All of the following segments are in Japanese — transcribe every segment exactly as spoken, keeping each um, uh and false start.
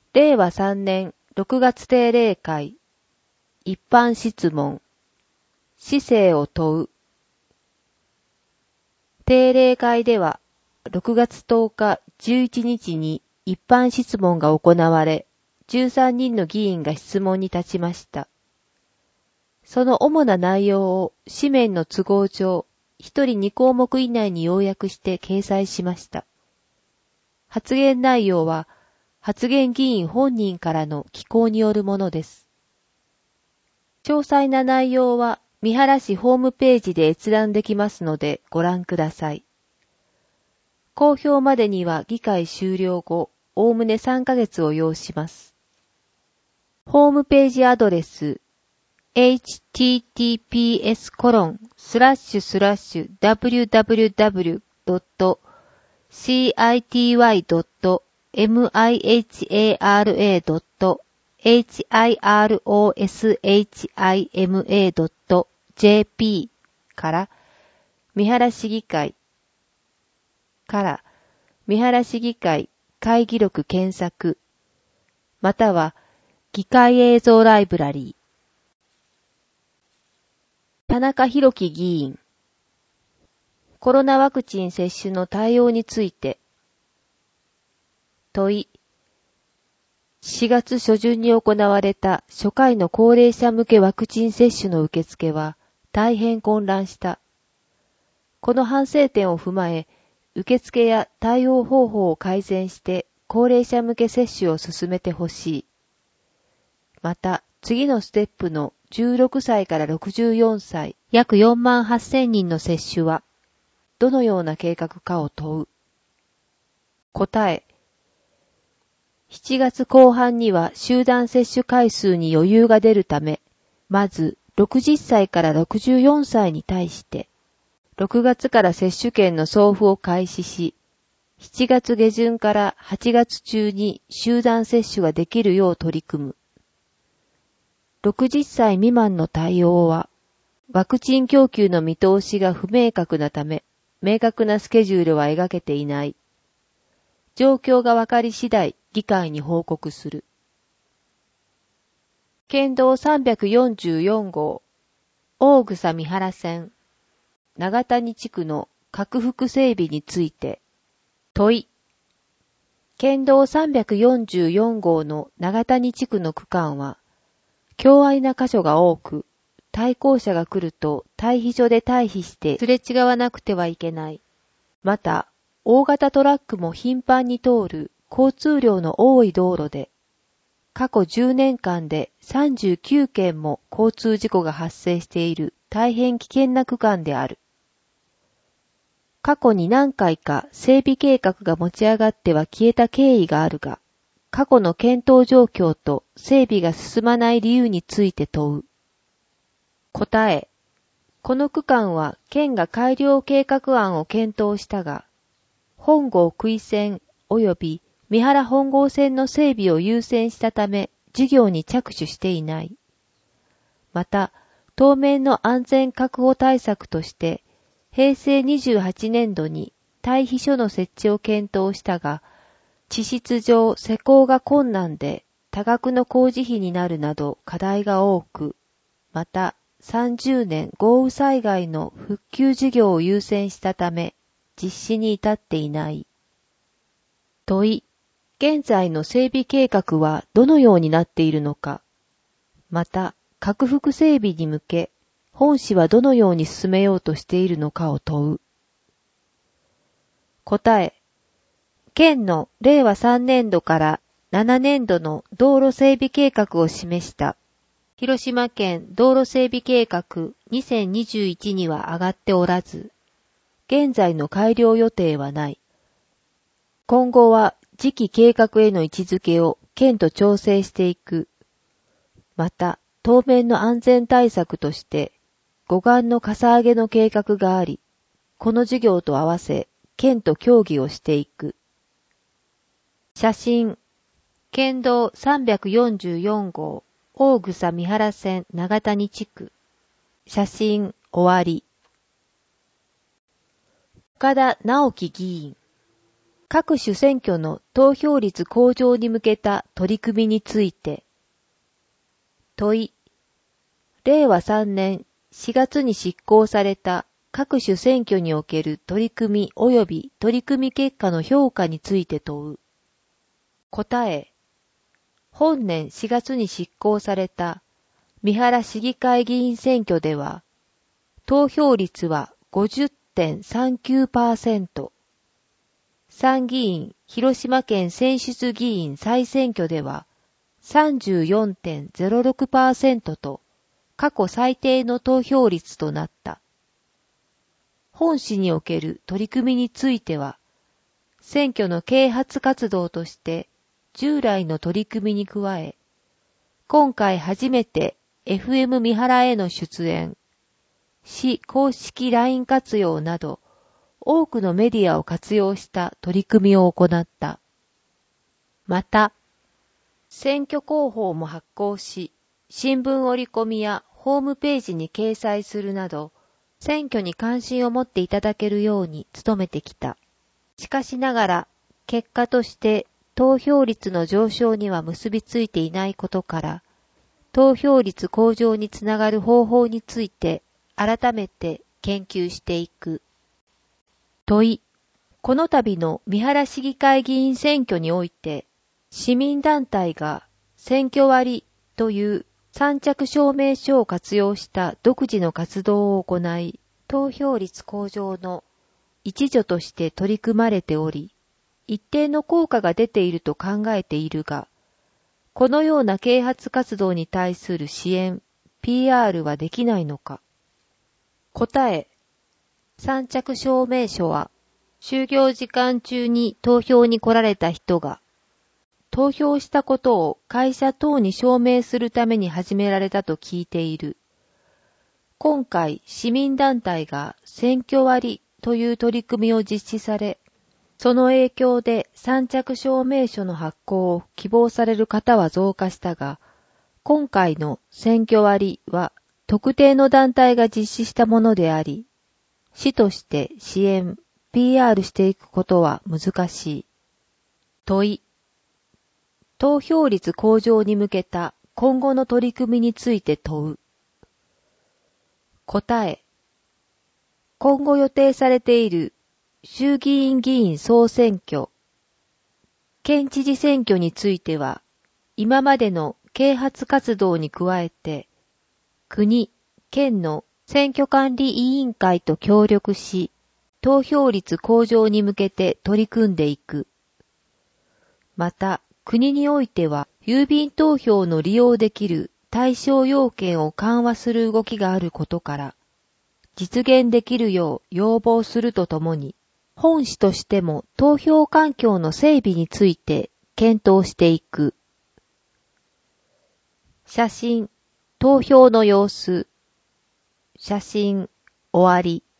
れいわさんねんろくがつ定例会一般質問市政を問う定例会ではろくがつとおかじゅういちにちに一般質問が行われ、じゅうさんにんの議員が質問に立ちました。その主な内容を紙面の都合上、ひとりにこうもく以内に要約して掲載しました。発言内容は、発言議員本人からの寄稿によるものです。詳細な内容は、三原市ホームページで閲覧できますのでご覧ください。公表までには議会終了後、おおむねさんかげつを要します。ホームページアドレス エイチティーティーピーエスコロンスラッシュスラッシュダブリュダブリュダブリュドットシティワイドットミハラドットヒロシマドットジェーピー から三原市議会から三原市議会会議録検索または議会映像ライブラリー田中裕樹議員コロナワクチン接種の対応について問いしがつしょじゅんに行われた初回の高齢者向けワクチン接種の受付は大変混乱した。この反省点を踏まえ、受付や対応方法を改善して高齢者向け接種を進めてほしい。また、次のステップのじゅうろくさいからろくじゅうよんさい、約よんまんはっせんにんの接種は、どのような計画かを問う。答え。しちがつこう半には集団接種回数に余裕が出るため、まずろくじゅっさいからろくじゅうよんさいに対して、ろくがつから接種券の送付を開始し、しちがつげじゅんからはちがつ中に集団接種ができるよう取り組む。ろくじゅっさい未満の対応は、ワクチン供給の見通しが不明確なため、明確なスケジュールは描けていない。状況がわかり次第、議会に報告する。県道さんびゃくよんじゅうよんごう、大草三原線、長谷地区の拡幅整備について、問い。県道さんびゃくよんじゅうよんごうの長谷地区の区間は、狭隘な箇所が多く、対向車が来ると退避所で退避してすれ違わなくてはいけない。また、大型トラックも頻繁に通る交通量の多い道路で、過去じゅうねんかんでさんじゅうきゅうけんも交通事故が発生している大変危険な区間である。過去に何回か整備計画が持ち上がっては消えた経緯があるが、過去の検討状況と整備が進まない理由について問う。答え。この区間は県が改良計画案を検討したが、本郷杭線及び三原本郷線の整備を優先したため事業に着手していない。また、当面の安全確保対策として、へいせいにじゅうはちねんどに退避所の設置を検討したが、地質上施工が困難で多額の工事費になるなど課題が多く、またさんじゅうねん豪雨災害の復旧事業を優先したため、実施に至っていない。問い。現在の整備計画はどのようになっているのか。また、拡幅整備に向け、本市はどのように進めようとしているのかを問う。答え。県のれいわさんねんどからななねんどの道路整備計画を示した。広島県道路整備計画にせんにじゅういちには上がっておらず、現在の改良予定はない。今後は次期計画への位置づけを県と調整していく。また、当面の安全対策として、護岸のかさ上げの計画があり、この事業と合わせ、県と協議をしていく。写真、県道さんびゃくよんじゅうよんごう、大草三原線長谷地区。写真、終わり。岡田直樹議員。 各種選挙の投票率向上に向けた取り組みについて。問い。れいわさんねんしがつに執行された各種選挙における取り組み及び取り組み結果の評価について問う。答え。本年しがつに執行された三原市議会議員選挙では、投票率は ごじゅってんさんきゅうパーセント。参議院広島県選出議員再選挙では さんじゅうよんてんゼロろくパーセント と過去最低の投票率となった。本市における取り組みについては、選挙の啓発活動として従来の取り組みに加え、今回初めて エフエム 三原への出演、市公式 ライン 活用など、多くのメディアを活用した取り組みを行った。また、選挙広報も発行し、新聞折り込みやホームページに掲載するなど、選挙に関心を持っていただけるように努めてきた。しかしながら、結果として投票率の上昇には結びついていないことから、投票率向上につながる方法について改めて研究していく。問い。この度の三原市議会議員選挙において、市民団体が選挙割という参着証明書を活用した独自の活動を行い、投票率向上の一助として取り組まれており、一定の効果が出ていると考えているが、このような啓発活動に対する支援、ピーアール はできないのか。答え。参着証明書は、就業時間中に投票に来られた人が、投票したことを会社等に証明するために始められたと聞いている。今回、市民団体が選挙割という取り組みを実施され、その影響で参着証明書の発行を希望される方は増加したが、今回の選挙割は特定の団体が実施したものであり、市として支援、ピーアール していくことは難しい。問い。投票率向上に向けた今後の取り組みについて問う。答え。今後予定されている衆議院議員総選挙、県知事選挙については、今までの啓発活動に加えて、国、県の選挙管理委員会と協力し、投票率向上に向けて取り組んでいく。また、国においては、郵便投票の利用できる対象要件を緩和する動きがあることから、実現できるよう要望するとともに、本市としても投票環境の整備について検討していく。写真、投票の様子。写真、終わり。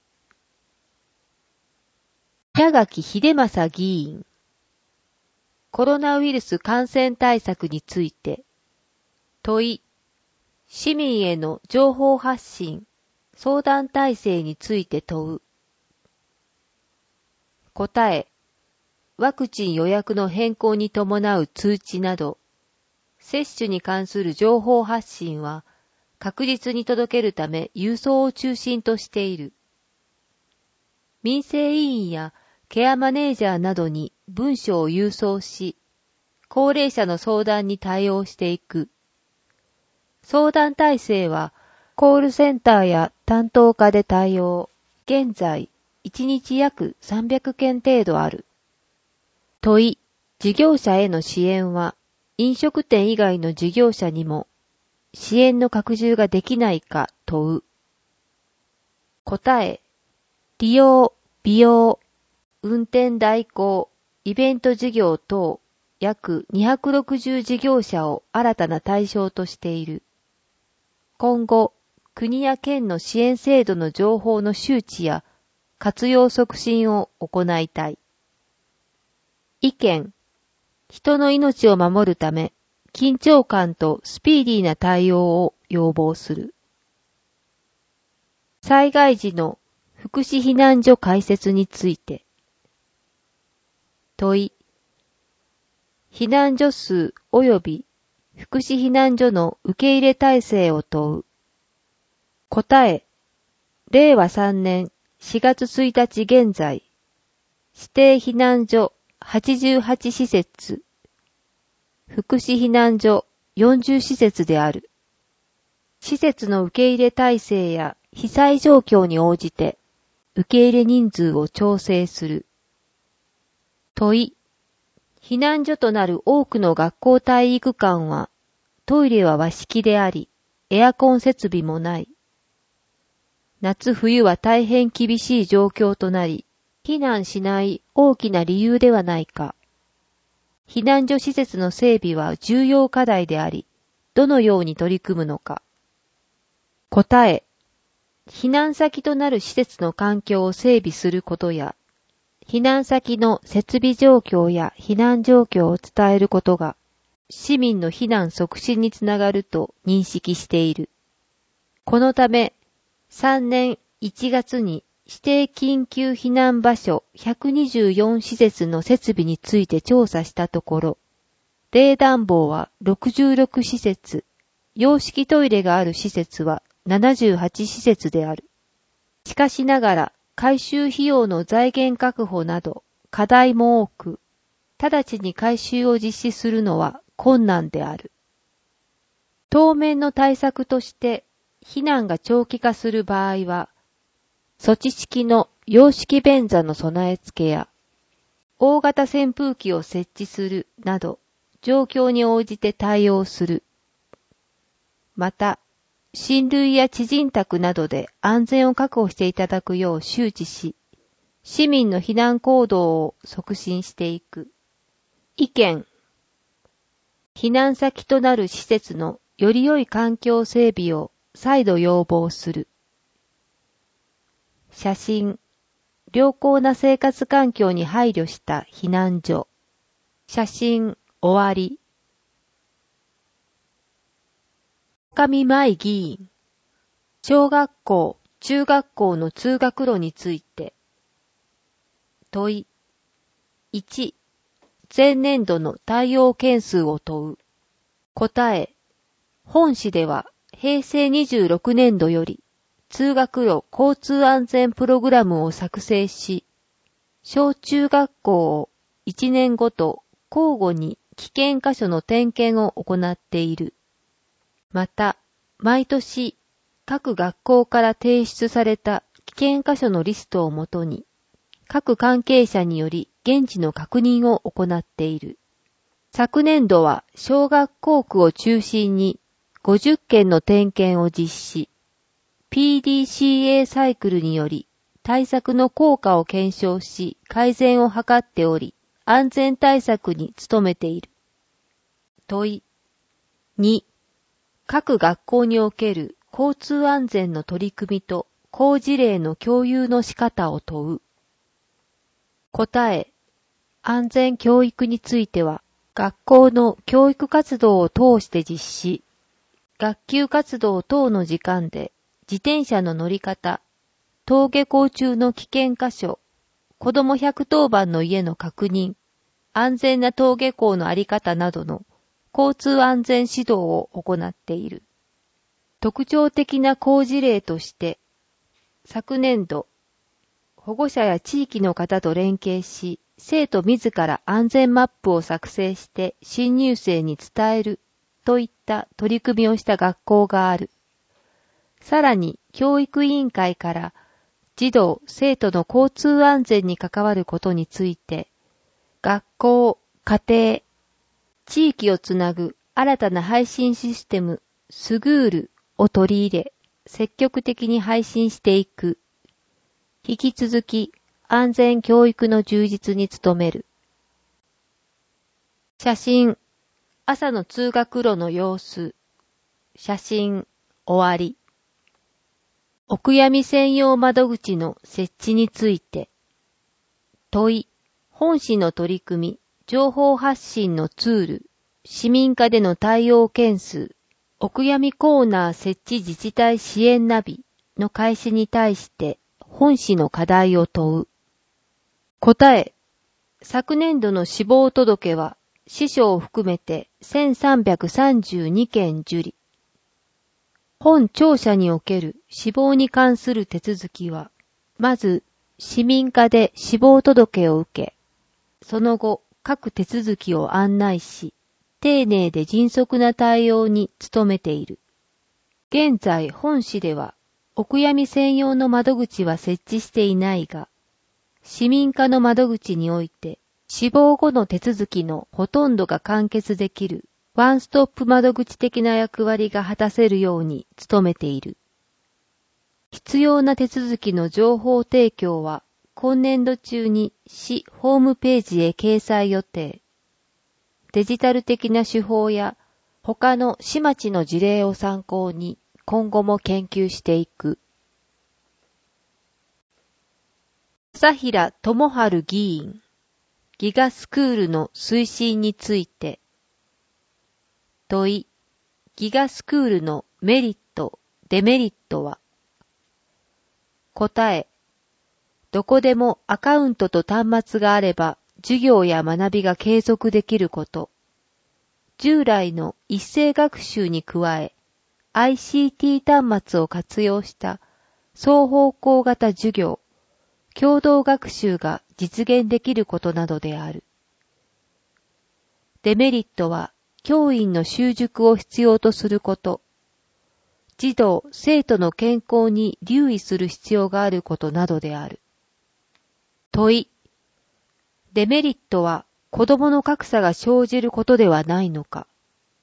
矢垣秀正議員。コロナウイルス感染対策について。問い。市民への情報発信、相談体制について問う。答え。ワクチン予約の変更に伴う通知など、接種に関する情報発信は確実に届けるため郵送を中心としている。民生委員やケアマネージャーなどに文書を郵送し、高齢者の相談に対応していく。相談体制はコールセンターや担当課で対応。現在、いちにち約さんびゃくけん程度ある。問い、事業者への支援は飲食店以外の事業者にも支援の拡充ができないか問う。答え、利用、美容、運転代行、イベント事業等約にひゃくろくじゅう事業者を新たな対象としている。今後、国や県の支援制度の情報の周知や活用促進を行いたい。意見。人の命を守るため、緊張感とスピーディーな対応を要望する。災害時の福祉避難所開設について。 問い。避難所数及び福祉避難所の受け入れ体制を問う。答え。れいわさんねんしがつついたち現在、指定避難所はちじゅうはちしせつ、福祉避難所よんじゅうしせつである。施設の受け入れ体制や被災状況に応じて、受け入れ人数を調整する。問い。避難所となる多くの学校体育館は、トイレは和式であり、エアコン設備もない。夏冬は大変厳しい状況となり、避難しない大きな理由ではないか。避難所施設の整備は重要課題であり、どのように取り組むのか。答え。避難先となる施設の環境を整備することや、避難先の設備状況や避難状況を伝えることが、市民の避難促進につながると認識している。このため、さんねんいちがつに指定緊急避難場所ひゃくにじゅうよんしせつの設備について調査したところ、冷暖房はろくじゅうろくしせつ、洋式トイレがある施設はななじゅうはちしせつである。しかしながら、改修費用の財源確保など課題も多く、直ちに改修を実施するのは困難である。当面の対策として、避難が長期化する場合は、措置式の洋式便座の備え付けや、大型扇風機を設置するなど、状況に応じて対応する。また、親類や知人宅などで安全を確保していただくよう周知し、市民の避難行動を促進していく。意見。避難先となる施設のより良い環境整備を再度要望する。写真。良好な生活環境に配慮した避難所。写真終わり。上舞議員。小学校、中学校の通学路について。問い。いち. 前年度の対応件数を問う。答え。本市では平成にじゅうろくねんどより通学路交通安全プログラムを作成し、小中学校をいちねんごと交互に危険箇所の点検を行っている。また、毎年各学校から提出された危険箇所のリストをもとに、各関係者により現地の確認を行っている。昨年度は小学校区を中心にごじゅっけんの点検を実施。ピーディーシーエー サイクルにより対策の効果を検証し改善を図っており、安全対策に努めている。問い。に. 各学校における交通安全の取り組みと好事例の共有の仕方を問う。答え。安全教育については、学校の教育活動を通して実施、学級活動等の時間で自転車の乗り方、登下校中の危険箇所、子どもひゃくとおばんの家の確認、安全な登下校のあり方などの交通安全指導を行っている。特徴的な好事例として、昨年度、保護者や地域の方と連携し、生徒自ら安全マップを作成して新入生に伝えるといった取り組みをした学校がある。さらに、教育委員会から児童・生徒の交通安全に関わることについて、学校、家庭、地域をつなぐ新たな配信システム、スグールを取り入れ、積極的に配信していく。引き続き、安全教育の充実に努める。写真、朝の通学路の様子。写真、終わり。お悔やみ専用窓口の設置について。問い、本市の取り組み、情報発信のツール、市民課での対応件数、お悔やみコーナー設置自治体支援ナビの開始に対して、本市の課題を問う。答え、 昨年度の死亡届は、司書を含めてせんさんびゃくさんじゅうにけん受理。本庁舎における死亡に関する手続きは、まず、市民課で死亡届を受け、その後、各手続きを案内し、丁寧で迅速な対応に努めている。現在、本市では、お悔やみ専用の窓口は設置していないが、市民課の窓口において、死亡後の手続きのほとんどが完結できるワンストップ窓口的な役割が果たせるように努めている。必要な手続きの情報提供は今年度中に市ホームページへ掲載予定。デジタル的な手法や他の市町の事例を参考に今後も研究していく。朝平智春議員、ギガスクールの推進について。問い、ギガスクールのメリット、デメリットは。答え、どこでもアカウントと端末があれば授業や学びが継続できること。従来の一斉学習に加え、アイシーティー 端末を活用した双方向型授業、共同学習が実現できることなどである。デメリットは、教員の習熟を必要とすること、児童・生徒の健康に留意する必要があることなどである。問い、デメリットは子どもの格差が生じることではないのか。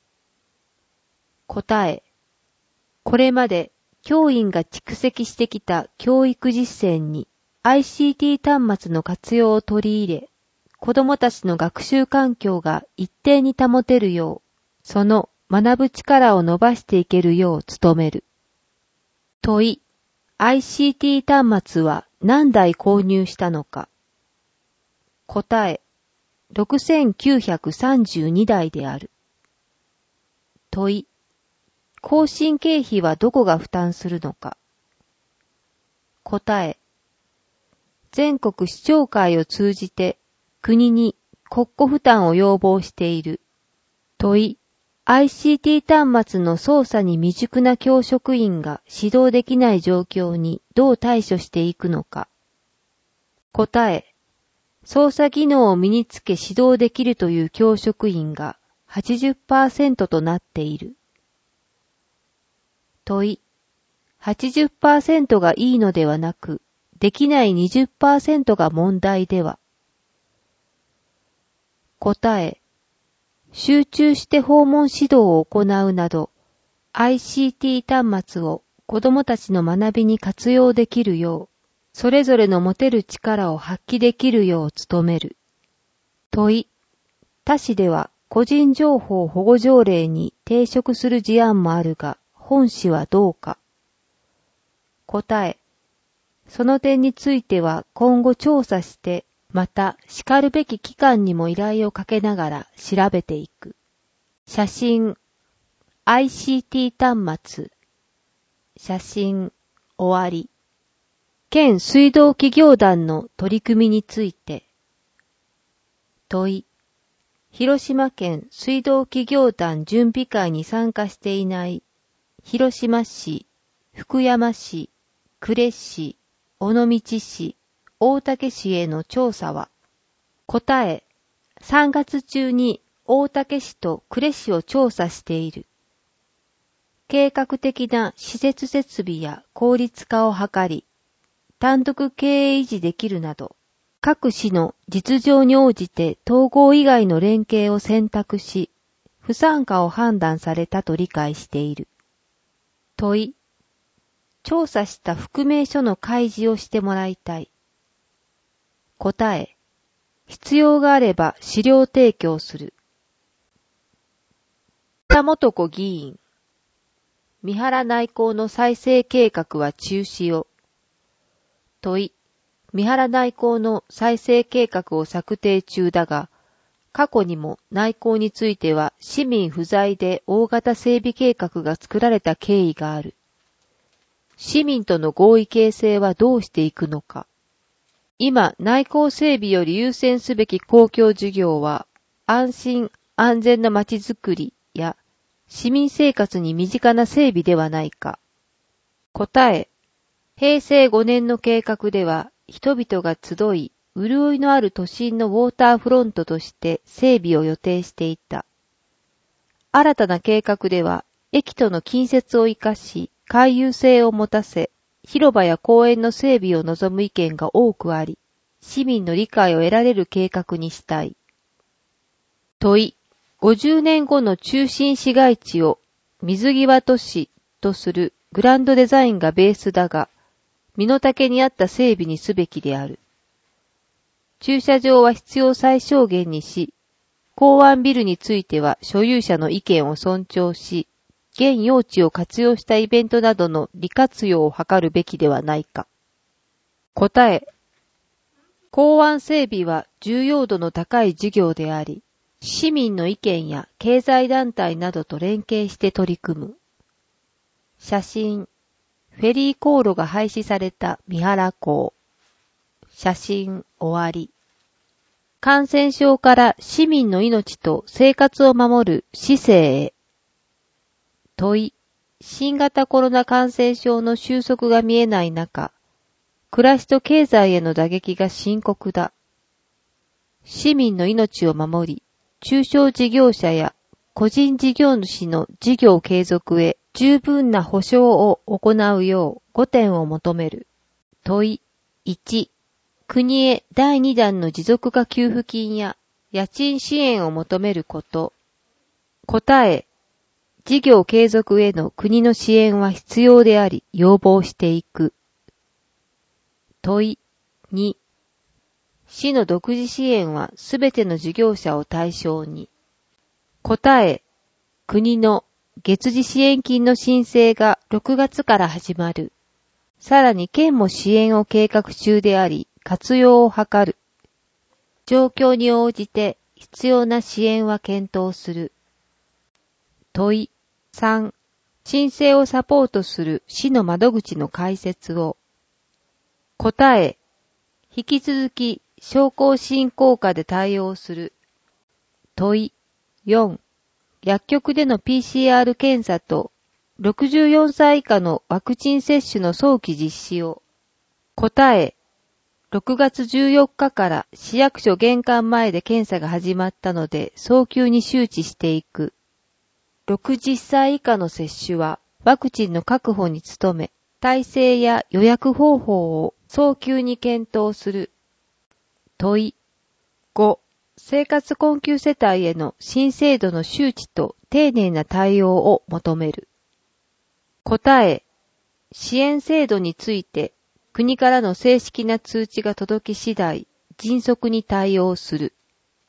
答え、これまで教員が蓄積してきた教育実践に アイシーティー 端末の活用を取り入れ、子どもたちの学習環境が一定に保てるよう、その学ぶ力を伸ばしていけるよう努める。問い、アイシーティー 端末は何台購入したのか。答え、ろくせんきゅうひゃくさんじゅうにだいである。問い、更新経費はどこが負担するのか。答え、全国市長会を通じて国に国庫負担を要望している。問い、アイシーティー 端末の操作に未熟な教職員が指導できない状況にどう対処していくのか。答え、操作技能を身につけ指導できるという教職員が はちじゅっパーセント となっている。問い、はちじゅっパーセント がいいのではなく、できない にじゅっパーセント が問題では。答え、集中して訪問指導を行うなど、アイシーティー 端末を子どもたちの学びに活用できるよう、それぞれの持てる力を発揮できるよう努める。問い、他市では個人情報保護条例に抵触する事案もあるが、本市はどうか。答え、その点については今後調査して、また叱るべき機関にも依頼をかけながら調べていく。写真、アイシーティー 端末、写真、終わり。県水道企業団の取り組みについて。問い、広島県水道企業団準備会に参加していない広島市、福山市、呉市、尾道市、大竹市への調査は。答え、さんがつ中に大竹市と呉市を調査している。計画的な施設設備や効率化を図り、単独経営維持できるなど、各市の実情に応じて統合以外の連携を選択し、不参加を判断されたと理解している。問い、調査した覆名書の開示をしてもらいたい。答え、必要があれば資料提供する。田元子議員、三原内港の再生計画は中止を。問い、三原内港の再生計画を策定中だが、過去にも内港については市民不在で大型整備計画が作られた経緯がある。市民との合意形成はどうしていくのか。 今、内構整備より優先すべき公共事業は、安心安全な街づくりや市民生活に身近な整備ではないか。答え、へいせいごねんの計画では、人々が集い、潤いのある都心のウォーターフロントとして整備を予定していた。新たな計画では、駅との近接を生かし、回遊性を持たせ、広場や公園の整備を望む意見が多くあり、市民の理解を得られる計画にしたい。問い、ごじゅうねんごの中心市街地を水際都市とするグランドデザインがベースだが、身の丈に合った整備にすべきである。駐車場は必要最小限にし、港湾ビルについては所有者の意見を尊重し、現用地を活用したイベントなどの利活用を図るべきではないか。答え、港湾整備は重要度の高い事業であり、市民の意見や経済団体などと連携して取り組む。写真、フェリー航路が廃止された三原港。写真終わり。感染症から市民の命と生活を守る市政へ。問い、新型コロナ感染症の収束が見えない中、暮らしと経済への打撃が深刻だ。市民の命を守り、中小事業者や個人事業主の事業継続へ十分な保障を行うようごてんを求める。問い、いち、国へだいにだんの持続化給付金や家賃支援を求めること。答え、事業継続への国の支援は必要であり、要望していく。問い、に、市の独自支援はすべての事業者を対象に。答え、国の月次支援金の申請がろくがつから始まる。さらに県も支援を計画中であり、活用を図る。状況に応じて必要な支援は検討する。問い、さん、申請をサポートする市の窓口の開設を。答え、引き続き商工振興課で対応する。問い、よん、薬局での ピーシーアール 検査とろくじゅうよんさい以下のワクチン接種の早期実施を。答え、ろくがつじゅうよっかから市役所玄関前で検査が始まったので早急に周知していく。ろくじゅっさい以下の接種はワクチンの確保に努め、体制や予約方法を早急に検討する。問い、ご、生活困窮世帯への新制度の周知と丁寧な対応を求める。答え、支援制度について国からの正式な通知が届き次第、迅速に対応する。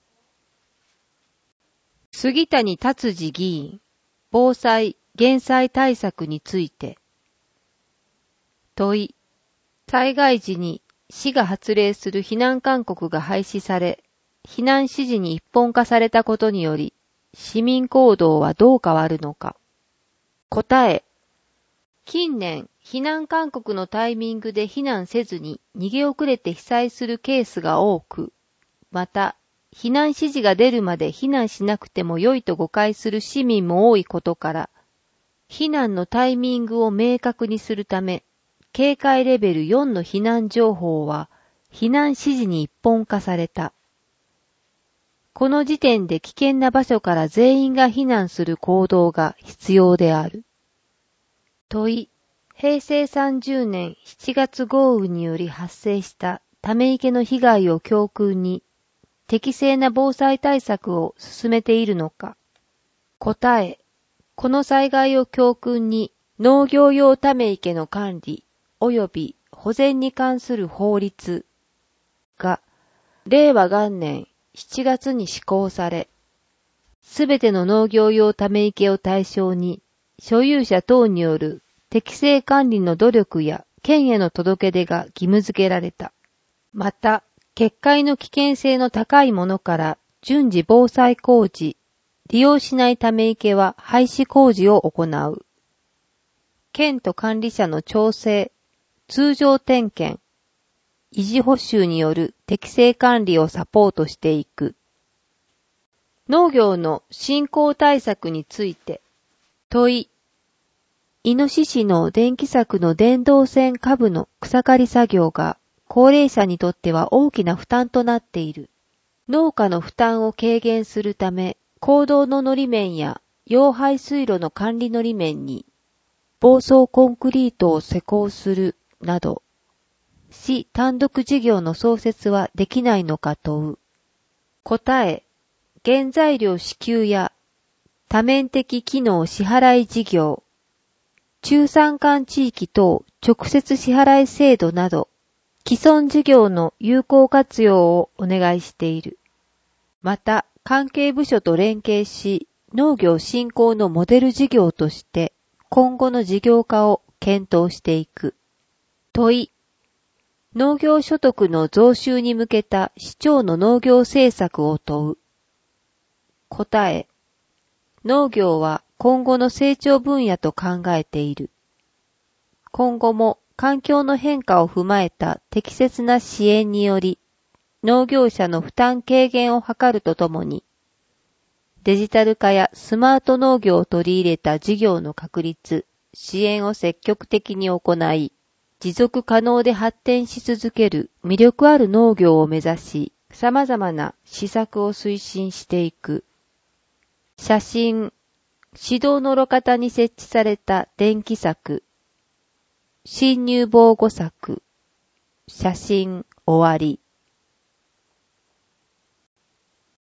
杉谷達治議員、防災・減災対策について。問い、災害時に市が発令する避難勧告が廃止され、避難指示に一本化されたことにより、市民行動はどう変わるのか。答え、近年、避難勧告のタイミングで避難せずに逃げ遅れて被災するケースが多く、また、避難指示が出るまで避難しなくても良いと誤解する市民も多いことから、避難のタイミングを明確にするため、警戒レベルよんの避難情報は避難指示に一本化された。この時点で危険な場所から全員が避難する行動が必要である。問い、へいせいさんじゅうねんしちがつ豪雨により発生したため池の被害を教訓に、適正な防災対策を進めているのか。答え、この災害を教訓に農業用ため池の管理及び保全に関する法律がれいわがんねんしちがつに施行され、すべての農業用ため池を対象に所有者等による適正管理の努力や県への届け出が義務付けられた。また、決壊の危険性の高いものから順次防災工事、利用しないため池は廃止工事を行う。県と管理者の調整、通常点検、 維持補修による適正管理をサポートしていく。農業の振興対策について。問い。イノシシの電気柵の電動線下部の草刈り作業が高齢者にとっては大きな負担となっている。農家の負担を軽減するため、公道ののり面や用排水路の管理のり面に防草コンクリートを施工するなど、市単独事業の創設はできないのか問う。答え、原材料支給や多面的機能支払い事業、中山間地域等直接支払い制度など、既存事業の有効活用をお願いしている。また、関係部署と連携し、農業振興のモデル事業として、今後の事業化を検討していく。問い。農業所得の増収に向けた市長の農業政策を問う。答え。農業は今後の成長分野と考えている。今後も環境の変化を踏まえた適切な支援により、農業者の負担軽減を図るとともに、デジタル化やスマート農業を取り入れた事業の確立、支援を積極的に行い、持続可能で発展し続ける魅力ある農業を目指し、様々な施策を推進していく。写真、市道の路肩に設置された電気柵、侵入防護柵、写真終わり。